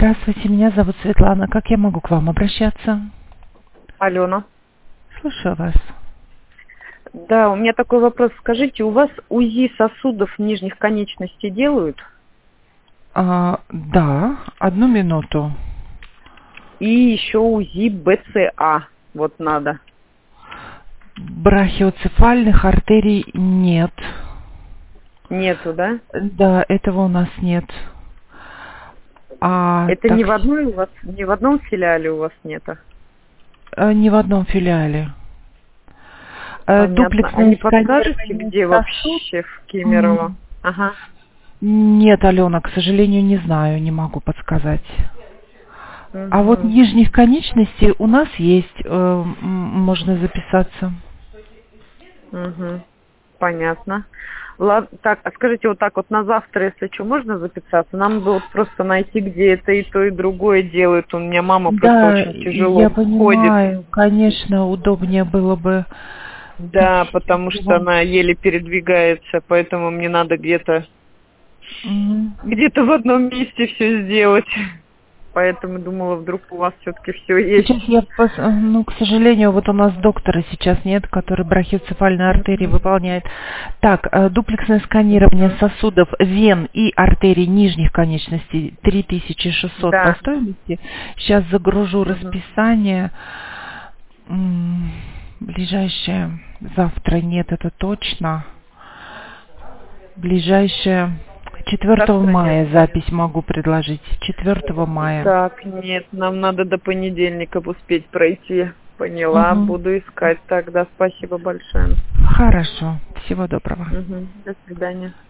Здравствуйте, меня зовут Светлана. Как я могу к вам обращаться? Алена. Слушаю вас. Да, у меня такой вопрос. Скажите, у вас УЗИ сосудов нижних конечностей делают? Да, одну минуту. И еще УЗИ БЦА. Вот надо. Брахиоцефальных артерий нет. Нету, да? Да, этого у нас нет. Это ни в одной у вас, ни в одном филиале у вас нету? Ни в одном филиале. Понятно. А не Дуплексное подскажете, где сканирование вообще в Кемерово? Ага. Нет, Алена, к сожалению, не знаю, не могу подсказать. А вот Угу. нижних конечностей у нас есть, можно записаться. Угу. Понятно. Ладно, так, а скажите, вот так вот на завтра, если что, можно записаться? Нам бы вот просто найти, где это и то, и другое делают. У меня мама просто Да, очень тяжело я ходит. понимаю, конечно, удобнее было бы. Да, потому что она еле передвигается, поэтому мне надо где-то Мгм. в одном месте все сделать. Поэтому думала, вдруг у вас все-таки все есть. Сейчас к сожалению, вот у нас доктора сейчас нет, который брахиоцефальные артерии Мгм. выполняет. Так, дуплексное сканирование Мгм. сосудов, вен и артерий нижних конечностей 3600 по Да. стоимости. Сейчас загружу Мгм. расписание. Ближайшее завтра нет, это точно. Ближайшее 4 Завтра нет. мая запись могу предложить. 4 мая. Так, нет, нам надо до понедельника успеть пройти. Поняла, Мгм. буду искать тогда. Спасибо большое. Хорошо. Всего доброго. Мгм. До свидания.